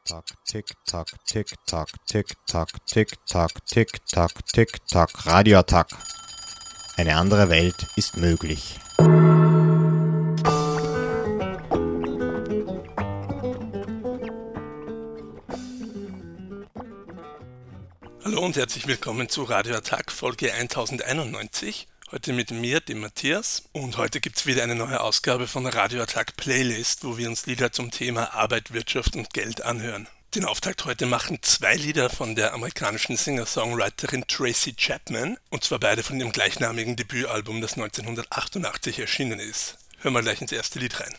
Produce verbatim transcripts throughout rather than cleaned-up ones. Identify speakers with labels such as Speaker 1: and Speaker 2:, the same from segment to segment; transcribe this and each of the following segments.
Speaker 1: Tick-Tock, Tick-Tock, Tick-Tock, Tick-Tock, Tick-Tock, Tick-Tock, Tick-Tock, Radioattack. Eine andere Welt ist möglich.
Speaker 2: Hallo und herzlich willkommen zu Radioattack Folge tausendeinundneunzig. Heute mit mir, dem Matthias. Und heute gibt es wieder eine neue Ausgabe von der Radioattack Playlist, wo wir uns Lieder zum Thema Arbeit, Wirtschaft und Geld anhören. Den Auftakt heute machen zwei Lieder von der amerikanischen Singer-Songwriterin Tracy Chapman, und zwar beide von ihrem gleichnamigen Debütalbum, das neunzehnhundertachtundachtzig erschienen ist. Hören wir gleich ins erste Lied rein.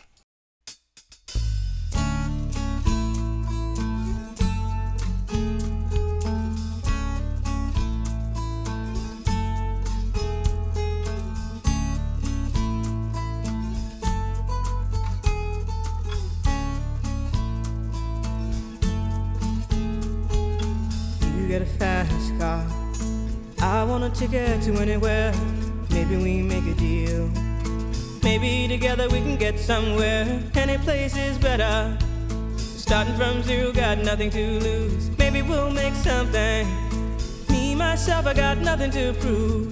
Speaker 3: Get a fast car. I want a ticket to anywhere. Maybe we make a deal. Maybe together we can get somewhere. Any place is better. Starting from zero, got nothing to lose. Maybe we'll make something. Me, myself, I got nothing to prove.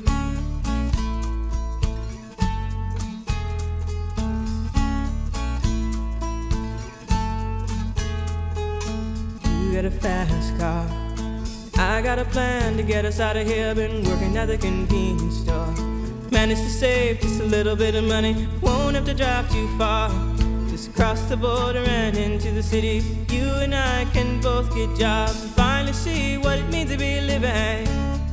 Speaker 3: You get a fast car. I got a plan to get us out of here. Been working at the convenience store. Managed to save just a little bit of money. Won't have to drive too far. Just cross the border and into the city. You and I can both get jobs and finally see what it means to be living.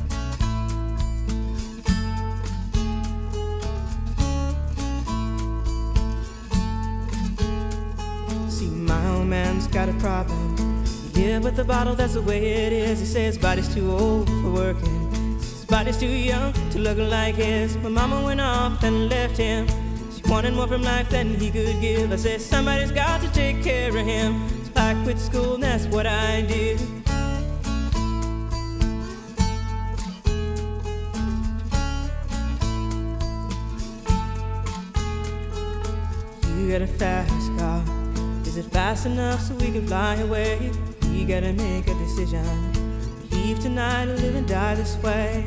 Speaker 3: See, my old man's got a problem. Yeah, with the bottle, that's the way it is. He says his body's too old for working. His body's too young to look like his. My mama went off and left him. She wanted more from life than he could give. I said, somebody's got to take care of him. So I quit school and that's what I did. You got a fast car. Is it fast enough so we can fly away? We gotta make a decision. Leave tonight or live and die this way.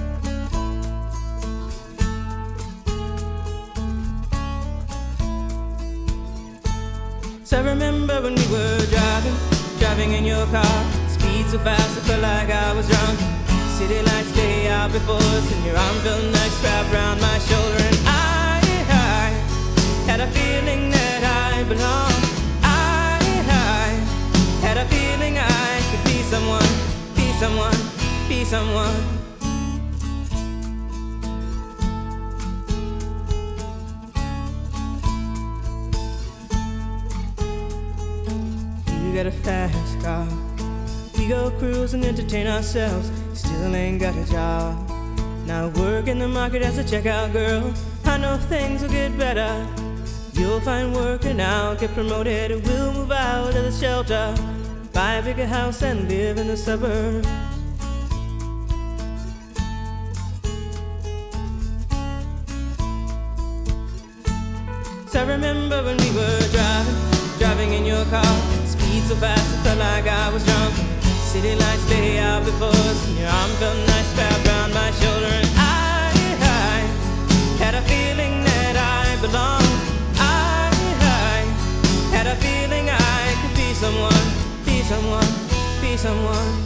Speaker 3: So I remember when we were driving, driving in your car. Speed so fast I felt like I was drunk. City lights lay out before us, and your arm felt nice wrapped around my shoulder. And I, I had a feeling that I belonged. Had a feeling I could be someone, be someone, be someone. You got a fast car. We go cruise and entertain ourselves. Still ain't got a job. Now work in the market as a checkout girl. I know things will get better. You'll find work and I'll get promoted. We'll move out of the shelter, buy a bigger house and live in the suburbs. So I remember when we were driving, driving in your car. Speed so fast I felt like I was drunk. City lights lay out before us, and your arm felt nice wrapped around my shoulder. And I, I had a feeling that I belonged. I, I had a feeling I could be someone. Be someone, be someone.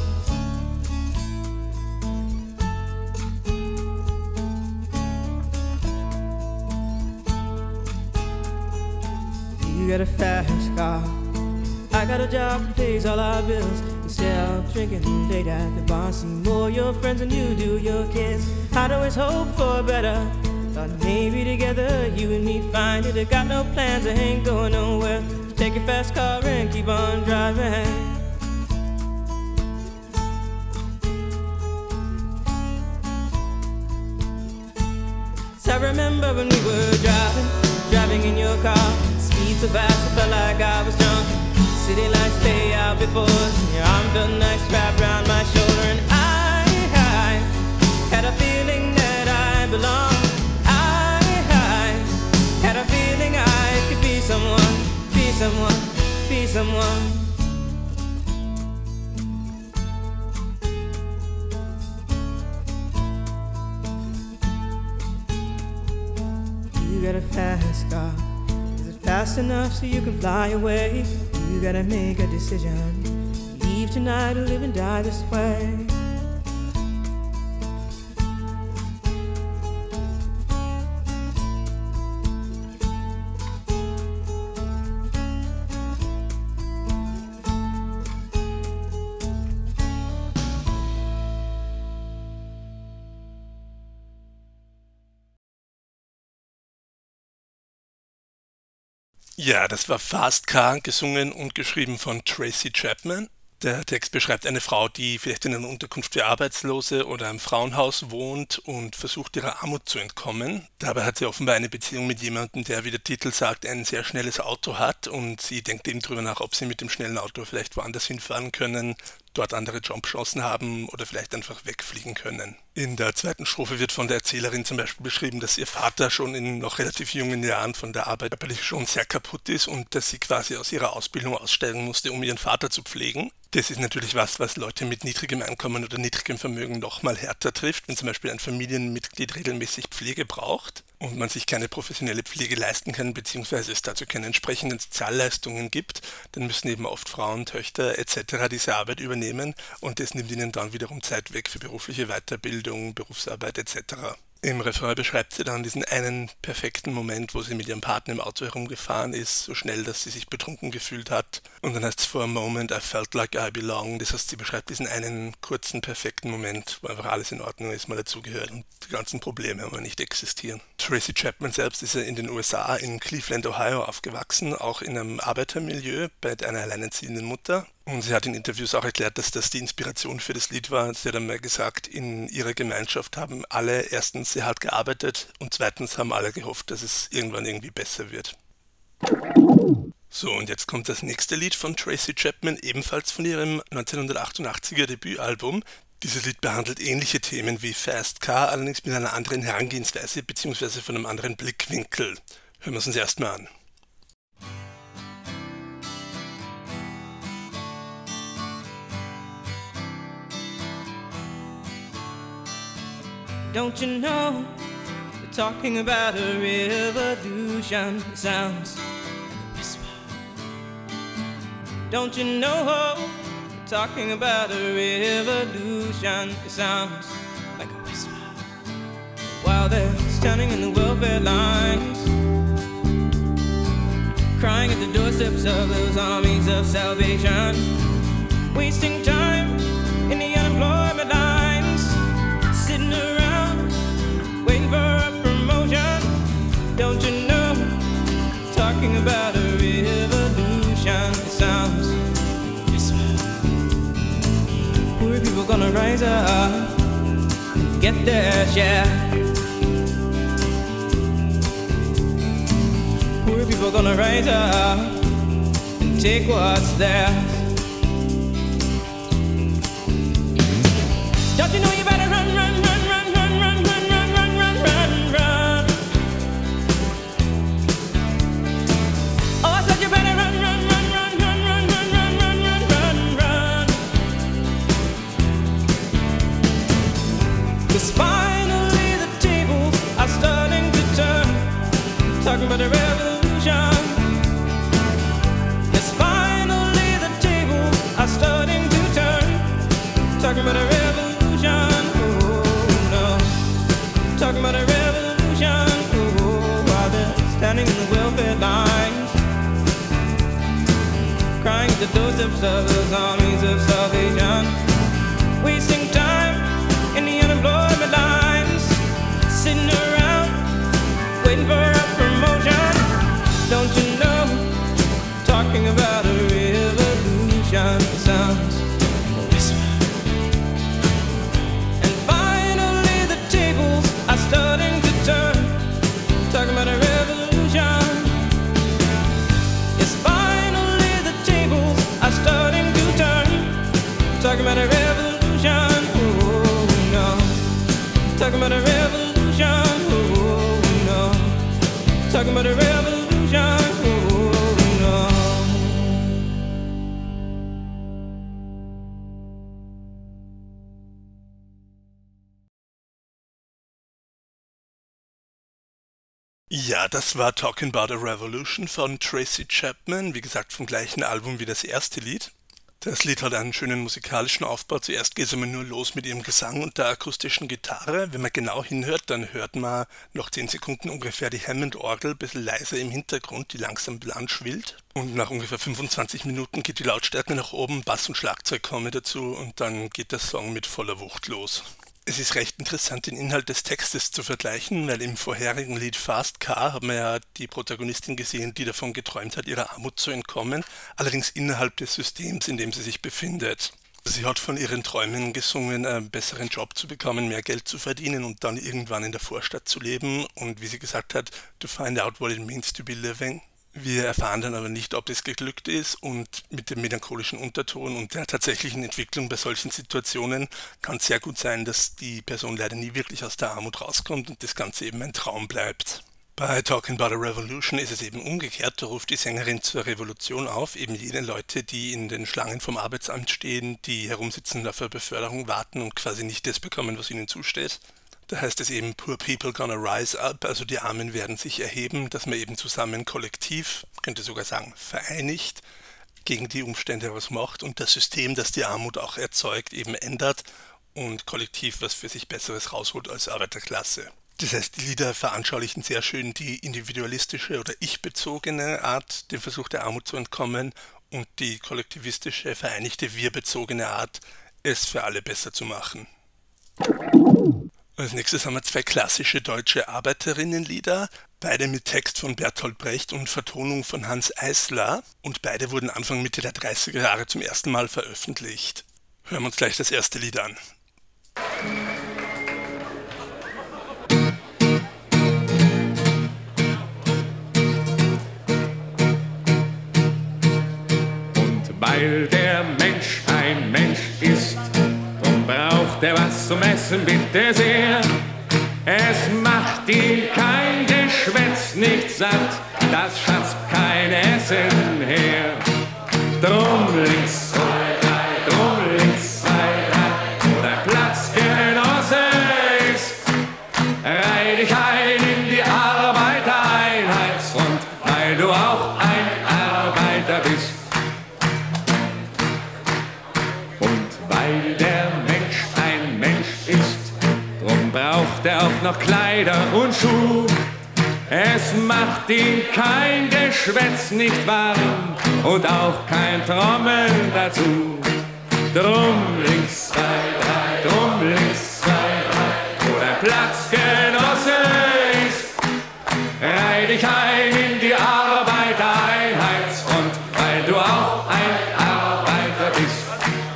Speaker 3: You got a fast car. I got a job that pays all our bills. Instead of drinking late at the bar, see more your friends than you do your kids. I'd always hope for better. Thought maybe together you and me find it. I got no plans, I ain't going nowhere. Take your fast car and keep on driving. So I remember when we were driving, driving in your car. Speed so fast I felt like I was drunk. City lights lay out before us, and your arm felt nice wrapped around my shoulder. And I, I had a feeling that I belonged. I, I had a feeling I could be someone, be someone, be someone. get a fast car. Is it fast enough so you can fly away? You gotta make a decision. Leave tonight or live and die this way.
Speaker 2: Ja, das war Fast Car, gesungen und geschrieben von Tracy Chapman. Der Text beschreibt eine Frau, die vielleicht in einer Unterkunft für Arbeitslose oder im Frauenhaus wohnt und versucht, ihrer Armut zu entkommen. Dabei hat sie offenbar eine Beziehung mit jemandem, der, wie der Titel sagt, ein sehr schnelles Auto hat, und sie denkt eben drüber nach, ob sie mit dem schnellen Auto vielleicht woanders hinfahren können, dort andere Jobchancen haben oder vielleicht einfach wegfliegen können. In der zweiten Strophe wird von der Erzählerin zum Beispiel beschrieben, dass ihr Vater schon in noch relativ jungen Jahren von der Arbeit körperlich schon sehr kaputt ist und dass sie quasi aus ihrer Ausbildung aussteigen musste, um ihren Vater zu pflegen. Das ist natürlich was, was Leute mit niedrigem Einkommen oder niedrigem Vermögen noch mal härter trifft, wenn zum Beispiel ein Familienmitglied regelmäßig Pflege braucht und man sich keine professionelle Pflege leisten kann, beziehungsweise es dazu keine entsprechenden Sozialleistungen gibt, dann müssen eben oft Frauen, Töchter et cetera diese Arbeit übernehmen, und das nimmt ihnen dann wiederum Zeit weg für berufliche Weiterbildung, Berufsarbeit et cetera. Im Refrain beschreibt sie dann diesen einen perfekten Moment, wo sie mit ihrem Partner im Auto herumgefahren ist, so schnell, dass sie sich betrunken gefühlt hat. Und dann heißt es, for a moment I felt like I belong. Das heißt, sie beschreibt diesen einen kurzen, perfekten Moment, wo einfach alles in Ordnung ist, mal dazugehört und die ganzen Probleme aber nicht existieren. Tracy Chapman selbst ist ja in den U S A in Cleveland, Ohio aufgewachsen, auch in einem Arbeitermilieu bei einer alleinerziehenden Mutter. Und sie hat in Interviews auch erklärt, dass das die Inspiration für das Lied war. Sie hat einmal gesagt, in ihrer Gemeinschaft haben alle erstens sehr hart gearbeitet und zweitens haben alle gehofft, dass es irgendwann irgendwie besser wird. So, und jetzt kommt das nächste Lied von Tracy Chapman, ebenfalls von ihrem neunzehnhundertachtundachtziger Debütalbum. Dieses Lied behandelt ähnliche Themen wie Fast Car, allerdings mit einer anderen Herangehensweise bzw. von einem anderen Blickwinkel. Hören wir es uns erstmal an.
Speaker 3: Don't you know, they're talking about a revolution. It sounds like a whisper. Don't you know, they're talking about a revolution. It sounds like a whisper. While they're standing in the welfare lines, crying at the doorsteps of those armies of salvation, wasting time in the unemployment lines, sitting around waiting for a promotion. Don't you know, talking about a revolution. It sounds whisper. Poor people gonna rise up and get their share. Poor people gonna rise up and take what's theirs. Don't you know you better run, run, run, run, run, run, run, run, run, run, run, run. Oh, I said you better run, run, run, run, run, run, run, run, run, run, run, run. 'Cause finally the tables are starting to turn, talking about the revolution. Yes, finally the tables are starting to turn, talking about a revolution. Talking about a revolution, oh, while they're standing in the welfare lines, crying at the doorsteps of those armies of salvation, wasting time in the unemployment lines, sitting around waiting for a promotion. Don't you know, talking about a revolution sounds like a whisper. And finally the tables are starting to turn, talking about a revolution. Yes, finally the tables are starting to turn, talking about a revolution. Oh no, talking about a revolution. Oh no, talking about a revolution. Oh no.
Speaker 2: Ja, das war Talking About a Revolution von Tracy Chapman, wie gesagt vom gleichen Album wie das erste Lied. Das Lied hat einen schönen musikalischen Aufbau. Zuerst geht es einmal nur los mit ihrem Gesang und der akustischen Gitarre. Wenn man genau hinhört, dann hört man nach zehn Sekunden ungefähr die Hammond-Orgel ein bisschen leiser im Hintergrund, die langsam anschwillt. Und nach ungefähr fünfundzwanzig Minuten geht die Lautstärke nach oben, Bass und Schlagzeug kommen dazu und dann geht der Song mit voller Wucht los. Es ist recht interessant, den Inhalt des Textes zu vergleichen, weil im vorherigen Lied Fast Car haben wir ja die Protagonistin gesehen, die davon geträumt hat, ihrer Armut zu entkommen, allerdings innerhalb des Systems, in dem sie sich befindet. Sie hat von ihren Träumen gesungen, einen besseren Job zu bekommen, mehr Geld zu verdienen und dann irgendwann in der Vorstadt zu leben und wie sie gesagt hat, to find out what it means to be living. Wir erfahren dann aber nicht, ob es geglückt ist und mit dem melancholischen Unterton und der tatsächlichen Entwicklung bei solchen Situationen kann es sehr gut sein, dass die Person leider nie wirklich aus der Armut rauskommt und das Ganze eben ein Traum bleibt. Bei Talking About a Revolution ist es eben umgekehrt, da ruft die Sängerin zur Revolution auf, eben jene Leute, die in den Schlangen vom Arbeitsamt stehen, die herumsitzen und auf eine Beförderung warten und quasi nicht das bekommen, was ihnen zusteht. Da heißt es eben, poor people gonna rise up, also die Armen werden sich erheben, dass man eben zusammen kollektiv, könnte sogar sagen vereinigt, gegen die Umstände was macht und das System, das die Armut auch erzeugt, eben ändert und kollektiv was für sich Besseres rausholt als Arbeiterklasse. Das heißt, die Lieder veranschaulichen sehr schön die individualistische oder ich-bezogene Art, dem Versuch der Armut zu entkommen und die kollektivistische, vereinigte, wir-bezogene Art, es für alle besser zu machen. Als nächstes haben wir zwei klassische deutsche Arbeiterinnenlieder, beide mit Text von Bertolt Brecht und Vertonung von Hanns Eisler und beide wurden Anfang Mitte der dreißiger Jahre zum ersten Mal veröffentlicht. Hören wir uns gleich das erste Lied an.
Speaker 4: Und weil der Mensch ein Mensch ist, braucht er was zum Essen, bitte sehr. Es macht ihn kein Geschwätz nicht satt, das schafft kein Essen her. Drum links, zwei, drei, drum links, zwei, drei, wo der Platzgenosse ist, reih dich ein in die Arbeitereinheitsfront, weil du auch ein Arbeiter bist. Und weil der Mensch ein Mensch ist, drum braucht er auch noch Kleider und Schuh. Es macht ihn kein Geschwätz nicht warm und auch kein Trommeln dazu. Drum links, zwei, drei, drum links, zwei, drei, wo der Platzgenosse ist, reih dich ein in die Arbeitereinheitsfront, weil du auch ein Arbeiter bist.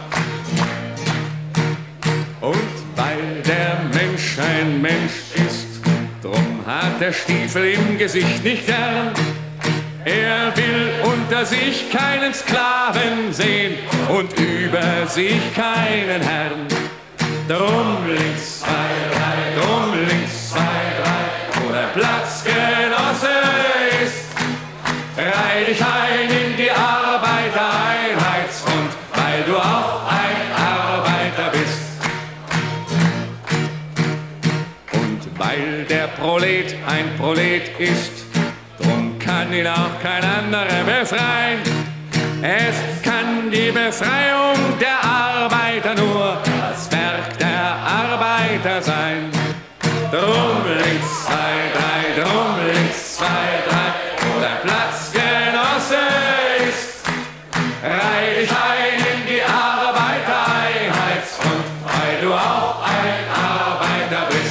Speaker 4: Und weil der Mensch ein Mensch ist, drum hat der Stiefel im Gesicht nicht gern. Er will unter sich keinen Sklaven sehen und über sich keinen Herrn. Drum links, zwei, drei, drum links, zwei, drei, wo der Platzgenosse ist, reih dich ein in die Arbeitereinheitsfront, weil du auch ein Arbeiter bist. Und weil der Prolet ein Prolet ist, drum kann ihn auch kein anderer befreien. Es kann die Befreiung der Arbeiter nur das Werk der Arbeiter sein. Drum links, zwei, drei, drum links, zwei, drei, wo der Platzgenosse ist, reih dich ein in die Arbeitereinheitsfront, weil du auch ein Arbeiter bist.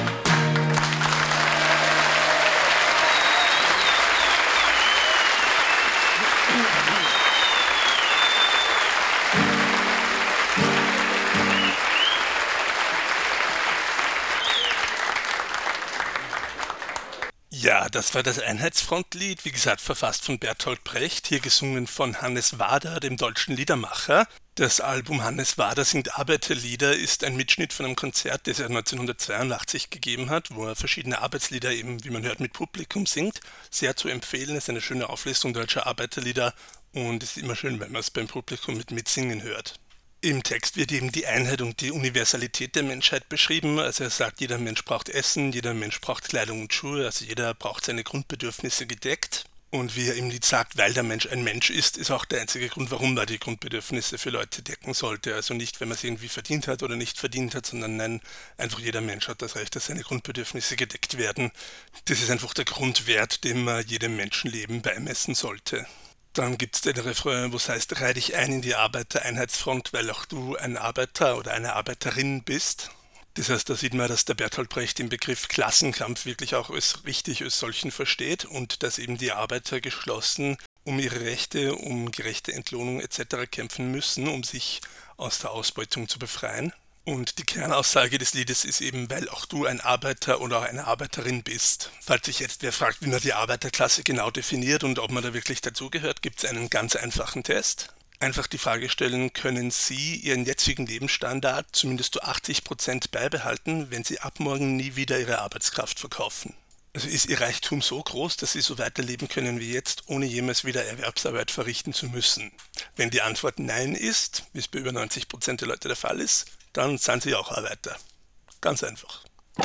Speaker 2: Ja, das war das Einheitsfrontlied, wie gesagt, verfasst von Bertolt Brecht, hier gesungen von Hannes Wader, dem deutschen Liedermacher. Das Album Hannes Wader singt Arbeiterlieder ist ein Mitschnitt von einem Konzert, das er neunzehnhundertzweiundachtzig gegeben hat, wo er verschiedene Arbeitslieder eben, wie man hört, mit Publikum singt. Sehr zu empfehlen, ist eine schöne Auflistung deutscher Arbeiterlieder und es ist immer schön, wenn man es beim Publikum mit mitsingen hört. Im Text wird eben die Einheit und die Universalität der Menschheit beschrieben. Also er sagt, jeder Mensch braucht Essen, jeder Mensch braucht Kleidung und Schuhe, also jeder braucht seine Grundbedürfnisse gedeckt. Und wie er im Lied sagt, weil der Mensch ein Mensch ist, ist auch der einzige Grund, warum er die Grundbedürfnisse für Leute decken sollte. Also nicht, wenn man sie irgendwie verdient hat oder nicht verdient hat, sondern nein, einfach jeder Mensch hat das Recht, dass seine Grundbedürfnisse gedeckt werden. Das ist einfach der Grundwert, den man jedem Menschenleben beimessen sollte. Dann gibt es den Refrain, wo es heißt, reih dich ein in die Arbeitereinheitsfront, weil auch du ein Arbeiter oder eine Arbeiterin bist. Das heißt, da sieht man, dass der Bertolt Brecht den Begriff Klassenkampf wirklich auch als richtig als solchen versteht und dass eben die Arbeiter geschlossen um ihre Rechte, um gerechte Entlohnung et cetera kämpfen müssen, um sich aus der Ausbeutung zu befreien. Und die Kernaussage des Liedes ist eben, weil auch du ein Arbeiter oder eine Arbeiterin bist. Falls sich jetzt wer fragt, wie man die Arbeiterklasse genau definiert und ob man da wirklich dazugehört, gibt es einen ganz einfachen Test. Einfach die Frage stellen, können Sie Ihren jetzigen Lebensstandard zumindest zu achtzig Prozent beibehalten, wenn Sie ab morgen nie wieder Ihre Arbeitskraft verkaufen? Also ist Ihr Reichtum so groß, dass Sie so weiterleben können wie jetzt, ohne jemals wieder Erwerbsarbeit verrichten zu müssen? Wenn die Antwort Nein ist, wie es bei über neunzig Prozent der Leute der Fall ist, dann sind Sie auch Arbeiter. Ganz einfach.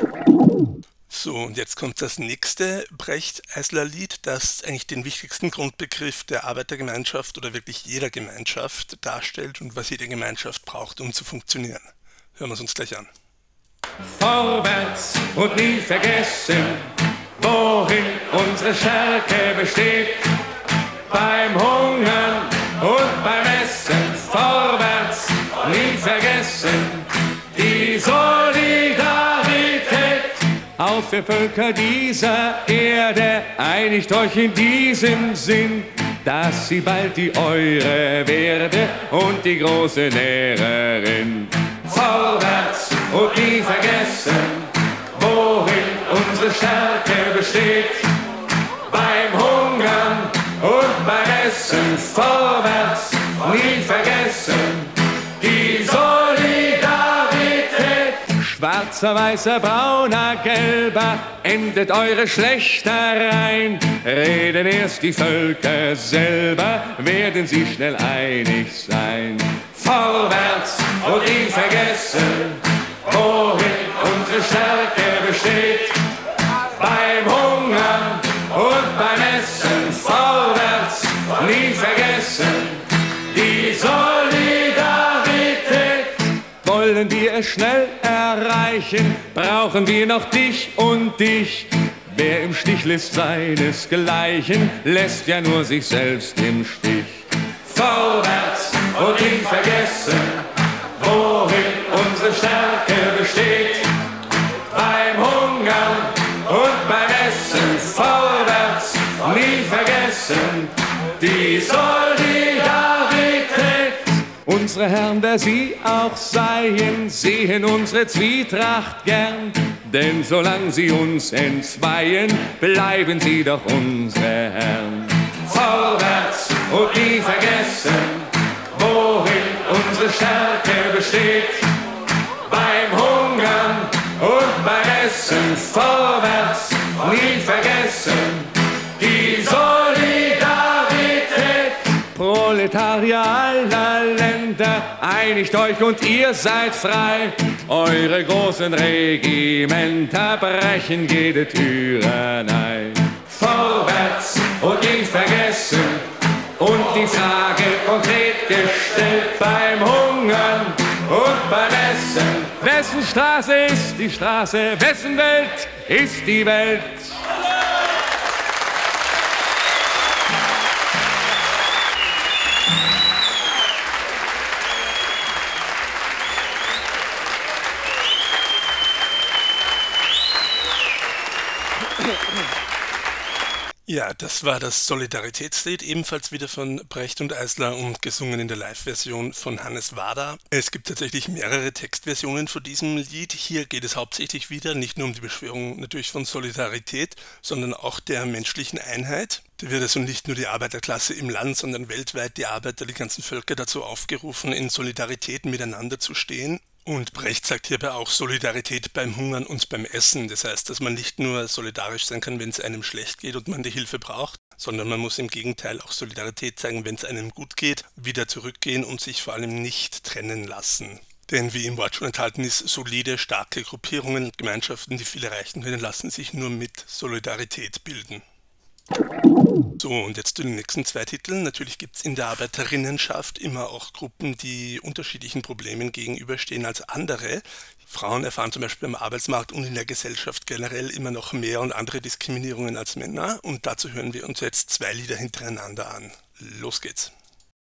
Speaker 2: So, und jetzt kommt das nächste Brecht-Eisler-Lied, das eigentlich den wichtigsten Grundbegriff der Arbeitergemeinschaft oder wirklich jeder Gemeinschaft darstellt und was jede Gemeinschaft braucht, um zu funktionieren. Hören wir es uns gleich an.
Speaker 4: Vorwärts und nie vergessen, worin unsere Stärke besteht. Beim Hungern und beim Essen, vorwärts, nie vergessen, die Solidarität. Auf ihr Völker dieser Erde, einigt euch in diesem Sinn, dass sie bald die eure werde und die große Lehrerin. Vorwärts und nie vergessen, worin unsere Stärke besteht. Beim Hungern und beim Essen, vorwärts, nie vergessen, die Solidarität. Schwarzer, weißer, brauner, gelber, endet eure Schlechtereien. Reden erst die Völker selber, werden sie schnell einig sein. Vorwärts und nie vergessen, worin unsere Stärke besteht. Beim Hungern und beim Essen, vorwärts, nie vergessen, die Solidarität. Wollen wir es schnell erreichen, brauchen wir noch dich und dich. Wer im Stich lässt seinesgleichen, lässt ja nur sich selbst im Stich. Vorwärts und nie vergessen, worin unsere Stärke besteht. Beim Hungern und beim Essen, vorwärts, nie vergessen, die Solidarität. Unsere Herren, wer sie auch seien, sehen unsere Zwietracht gern. Denn solange sie uns entzweien, bleiben sie doch unsere Herren. Vorwärts und nie vergessen, worin unsere Stärke besteht. Beim Hungern und beim Essen, vorwärts, nie vergessen, die Solidarität. Proletarier aller Länder, einigt euch und ihr seid frei. Eure großen Regimenter brechen jede Tyrannei. Vorwärts und nie vergessen, und die Frage konkret gestellt, beim Hungern und beim Essen. Wessen Straße ist die Straße, wessen Welt ist die Welt?
Speaker 2: Ja, das war das Solidaritätslied, ebenfalls wieder von Brecht und Eisler und gesungen in der Live-Version von Hannes Wader. Es gibt tatsächlich mehrere Textversionen von diesem Lied. Hier geht es hauptsächlich wieder nicht nur um die Beschwörung natürlich von Solidarität, sondern auch der menschlichen Einheit. Da wird also nicht nur die Arbeiterklasse im Land, sondern weltweit die Arbeiter, die ganzen Völker dazu aufgerufen, in Solidarität miteinander zu stehen. Und Brecht sagt hierbei auch Solidarität beim Hungern und beim Essen. Das heißt, dass man nicht nur solidarisch sein kann, wenn es einem schlecht geht und man die Hilfe braucht, sondern man muss im Gegenteil auch Solidarität zeigen, wenn es einem gut geht, wieder zurückgehen und sich vor allem nicht trennen lassen. Denn wie im Wort schon enthalten ist, solide, starke Gruppierungen und Gemeinschaften, die viel erreichen können, lassen sich nur mit Solidarität bilden. So, und jetzt zu den nächsten zwei Titeln. Natürlich gibt es in der Arbeiterinnenschaft immer auch Gruppen, die unterschiedlichen Problemen gegenüberstehen als andere. Frauen erfahren zum Beispiel am Arbeitsmarkt und in der Gesellschaft generell immer noch mehr und andere Diskriminierungen als Männer. Und dazu hören wir uns jetzt zwei Lieder hintereinander an. Los geht's.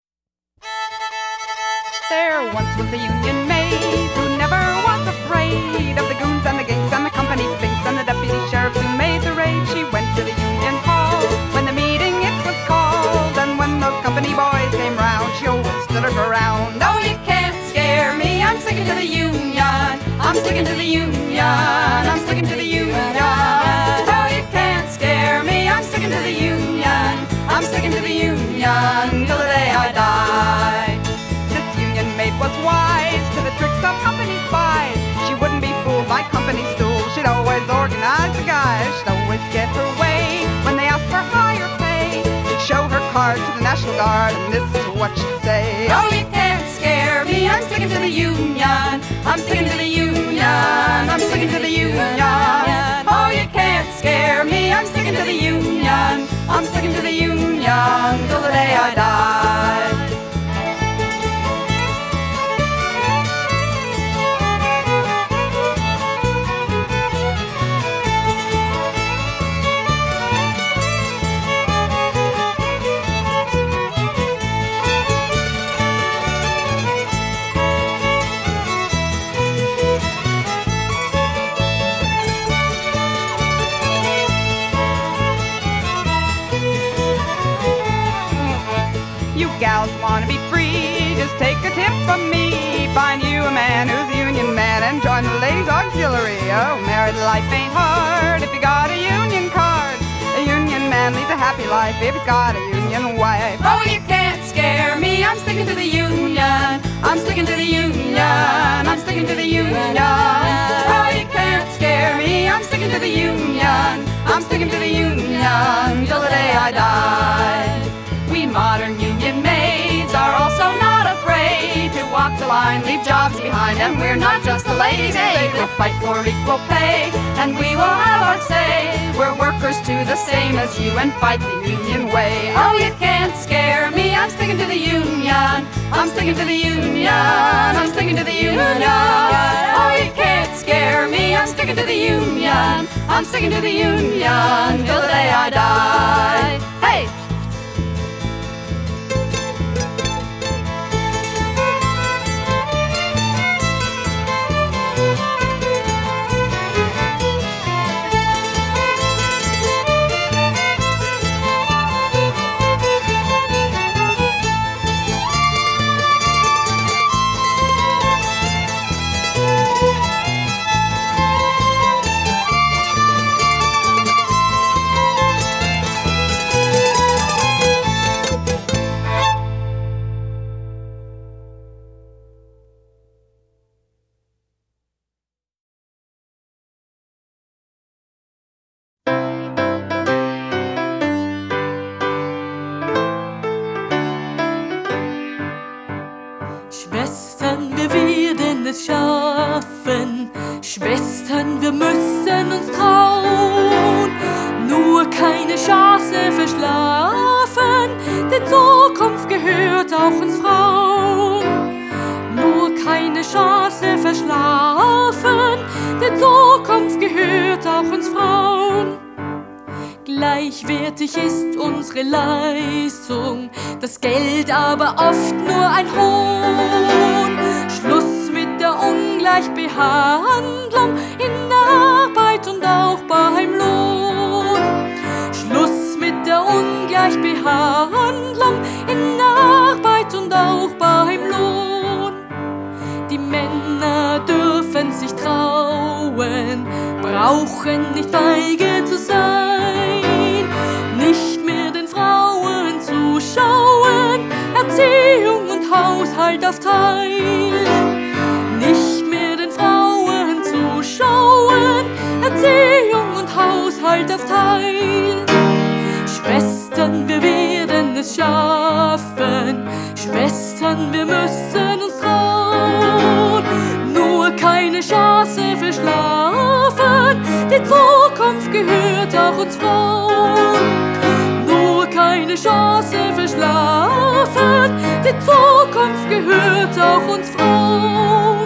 Speaker 5: There once was a union maid who never was afraid of the goons and the gangs and the company thinks and the deputy sheriffs who made the raid. She went to the union hall when the meeting it was called, and when those company boys came round, she always stood her ground. Oh, you can't scare me, I'm sticking to the union. I'm sticking to the union. I'm sticking to the union. Oh, you can't scare me, I'm sticking to the union. I'm sticking to the union till the day I die. Maid was wise to the tricks of company spies. She wouldn't be fooled by company stools. She'd always organize the guys. She'd always get her way when they asked for higher pay. She'd show her card to the National Guard, and this is what she'd say. Oh, you can't scare me, I'm sticking to the union. I'm sticking to the union. I'm sticking to the union. Oh, you can't scare me, I'm sticking to the union. I'm sticking to the union till the day I die. Gals wanna be free, just take a tip from me. Find you a man who's a union man and join the ladies auxiliary. Oh, married life ain't hard if you got a union card. A union man leads a happy life if he's got a union wife. Oh, you can't scare me, I'm sticking to the union. I'm sticking to the union. I'm sticking to the union. Oh, you can't scare me, I'm sticking to the union. I'm sticking to the union till the day I die. We modern union maids are also not afraid to walk the line, leave jobs behind, and we're not just a ladies' aid. We'll fight for equal pay, and we will have our say. We're workers too, the same as you, and fight the union way. Oh, you can't scare me, I'm sticking to the union. I'm sticking to the union. I'm sticking to the union. Oh, you can't scare me, I'm sticking to the union. I'm sticking to the union till the day I die. Hey!
Speaker 6: Schwestern, wir werden es schaffen. Schwestern, wir müssen uns trauen. Nur keine Chance verschlafen. Die Zukunft gehört auch uns Frauen. Nur keine Chance verschlafen. Die Zukunft gehört auch uns Frauen. Gleichwertig ist unsere Leistung, das Geld aber oft nur ein Hohn. Schluss mit der Ungleichbehandlung in der Arbeit und auch beim Lohn. Schluss mit der Ungleichbehandlung in der Arbeit und auch beim Lohn. Die Männer dürfen sich trauen, brauchen nicht feige zu sein, nicht mehr den Frauen zuschauen, Erziehung und Haushalt aufteilen, nicht mehr den Frauen zuschauen, Erziehung und Haushalt aufteilen. Schwester Schwestern, wir werden es schaffen. Schwestern, wir müssen uns trauen. Nur keine Chance verschlafen. Die Zukunft gehört auch uns Frauen. Nur keine Chance verschlafen. Die Zukunft gehört auch uns Frauen.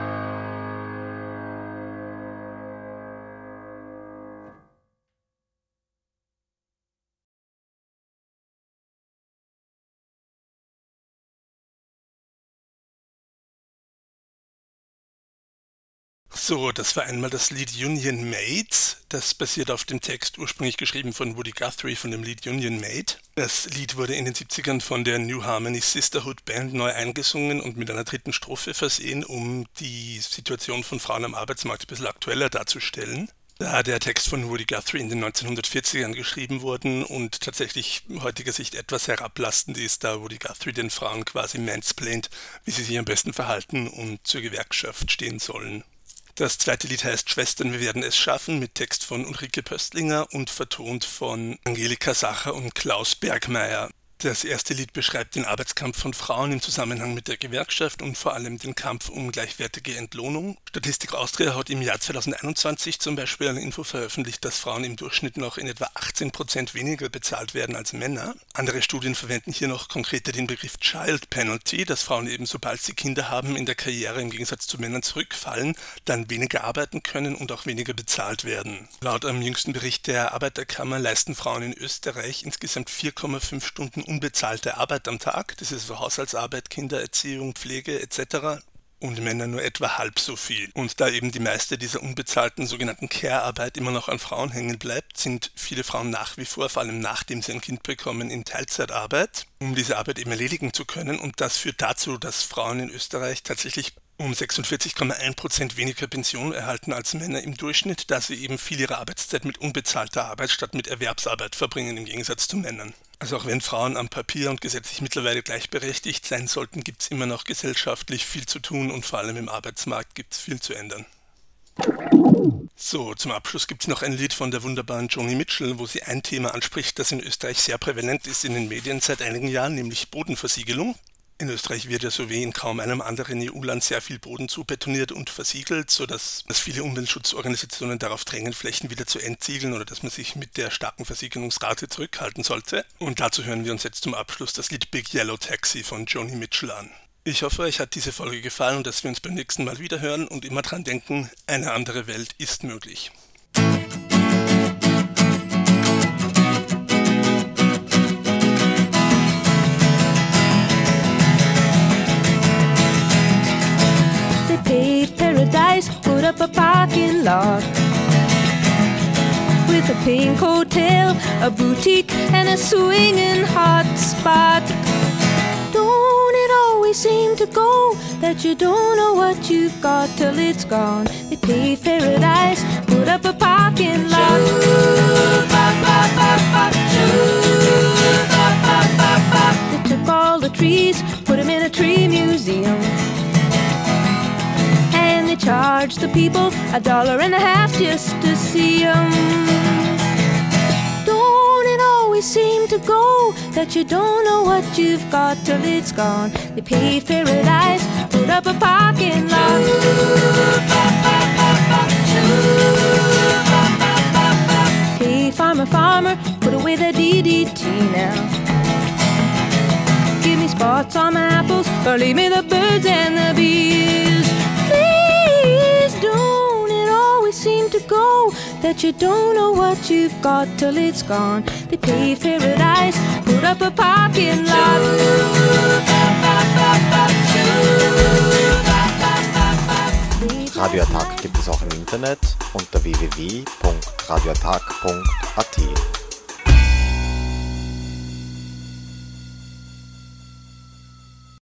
Speaker 2: So, das war einmal das Lied Union Maids. Das basiert auf dem Text, ursprünglich geschrieben von Woody Guthrie von dem Lied Union Maid. Das Lied wurde in den siebzigern von der New Harmony Sisterhood Band neu eingesungen und mit einer dritten Strophe versehen, um die Situation von Frauen am Arbeitsmarkt ein bisschen aktueller darzustellen. Da der Text von Woody Guthrie in den neunzehnhundertvierzigern geschrieben wurde und tatsächlich heutiger Sicht etwas herablassend ist, da Woody Guthrie den Frauen quasi mansplaint, wie sie sich am besten verhalten und zur Gewerkschaft stehen sollen. Das zweite Lied heißt Schwestern, wir werden es schaffen, mit Text von Ulrike Pöstlinger und vertont von Angelika Sacher und Klaus Bergmeier. Das erste Lied beschreibt den Arbeitskampf von Frauen im Zusammenhang mit der Gewerkschaft und vor allem den Kampf um gleichwertige Entlohnung. Statistik Austria hat im Jahr zweitausendeinundzwanzig zum Beispiel eine Info veröffentlicht, dass Frauen im Durchschnitt noch in etwa achtzehn Prozent weniger bezahlt werden als Männer. Andere Studien verwenden hier noch konkreter den Begriff Child Penalty, dass Frauen eben sobald sie Kinder haben in der Karriere im Gegensatz zu Männern zurückfallen, dann weniger arbeiten können und auch weniger bezahlt werden. Laut einem jüngsten Bericht der Arbeiterkammer leisten Frauen in Österreich insgesamt vier Komma fünf Stunden unbezahlte Arbeit am Tag, das ist so Haushaltsarbeit, Kindererziehung, Pflege et cetera. Und Männer nur etwa halb so viel. Und da eben die meiste dieser unbezahlten sogenannten Care-Arbeit immer noch an Frauen hängen bleibt, sind viele Frauen nach wie vor, vor allem nachdem sie ein Kind bekommen, in Teilzeitarbeit, um diese Arbeit eben erledigen zu können. Und das führt dazu, dass Frauen in Österreich tatsächlich um sechsundvierzig Komma eins Prozent weniger Pension erhalten als Männer im Durchschnitt, da sie eben viel ihrer Arbeitszeit mit unbezahlter Arbeit statt mit Erwerbsarbeit verbringen, im Gegensatz zu Männern. Also auch wenn Frauen am Papier und gesetzlich mittlerweile gleichberechtigt sein sollten, gibt es immer noch gesellschaftlich viel zu tun und vor allem im Arbeitsmarkt gibt es viel zu ändern. So, zum Abschluss gibt es noch ein Lied von der wunderbaren Joni Mitchell, wo sie ein Thema anspricht, das in Österreich sehr prävalent ist in den Medien seit einigen Jahren, nämlich Bodenversiegelung. In Österreich wird ja so wie in kaum einem anderen E U-Land sehr viel Boden zubetoniert und versiegelt, sodass dass viele Umweltschutzorganisationen darauf drängen, Flächen wieder zu entsiegeln oder dass man sich mit der starken Versiegelungsrate zurückhalten sollte. Und dazu hören wir uns jetzt zum Abschluss das Lied Big Yellow Taxi von Joni Mitchell an. Ich hoffe, euch hat diese Folge gefallen und dass wir uns beim nächsten Mal wieder hören und immer dran denken, eine andere Welt ist möglich.
Speaker 7: Paved paradise, put up a parking lot with a pink hotel, a boutique and a swinging hot spot. Don't it always seem to go that you don't know what you've got till it's gone? They paved paradise, put up a parking lot. They took all the trees, put them in a tree museum. They charge the people a dollar and a half just to see 'em. Don't it always seem to go that you don't know what you've got till it's gone? They paved paradise, put up a parking lot. Hey farmer, farmer, put away the D D T now. Give me spots on my apples, or leave me the birds and the bees. Don't it always seem to go that you don't know what you've got till it's gone? They paved paradise, put up a parking lot.
Speaker 1: Radioattack gibt es auch im Internet unter w w w punkt radioattack punkt a t.